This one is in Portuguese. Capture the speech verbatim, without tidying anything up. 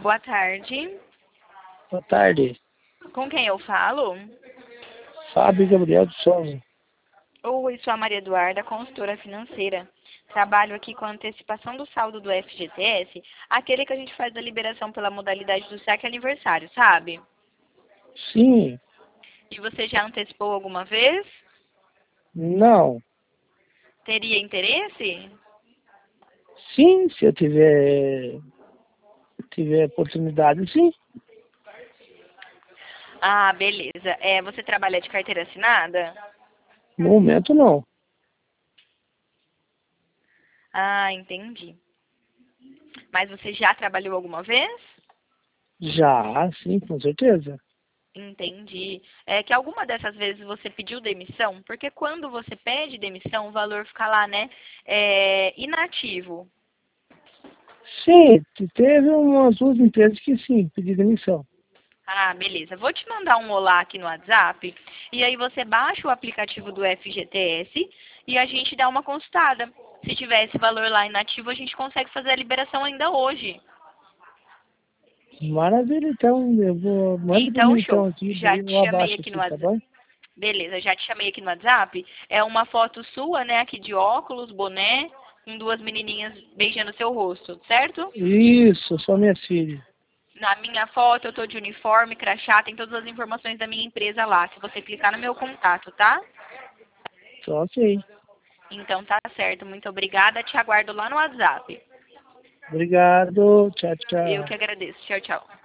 boa tarde. Boa tarde. Com quem eu falo? Fábio Gabriel de Souza. Oi, sou a Maria Eduarda, consultora financeira. Trabalho aqui com a antecipação do saldo do F G T S, aquele que a gente faz a liberação pela modalidade do saque aniversário, sabe? Sim. E você já antecipou alguma vez? Não. Teria interesse? Sim, se eu tiver, tiver oportunidade, sim. Ah, beleza. É, você trabalha de carteira assinada? No momento, não. Ah, entendi. Mas você já trabalhou alguma vez? Já, sim, com certeza. Entendi. É que alguma dessas vezes você pediu demissão, porque quando você pede demissão, o valor fica lá, né, é, inativo. Sim, teve umas duas empresas que sim, pedi demissão. Ah, beleza. Vou te mandar um olá aqui no WhatsApp, e aí você baixa o aplicativo do F G T S e a gente dá uma consultada. Se tiver esse valor lá inativo, a gente consegue fazer a liberação ainda hoje. Maravilha, então, eu vou, manda para Então, mim show. então aqui, Já daí te eu chamei abaixo aqui no aqui, tá WhatsApp. bom? Beleza, já te chamei aqui no WhatsApp. É uma foto sua, né, aqui de óculos, boné, com duas menininhas beijando seu rosto, certo? Isso, sou minha filha. Na minha foto eu tô de uniforme, crachá, tem todas as informações da minha empresa lá, se você clicar no meu contato, tá? Só ok. Então tá certo, muito obrigada, te aguardo lá no WhatsApp. Obrigado, tchau, Eu tchau. que agradeço, tchau, tchau.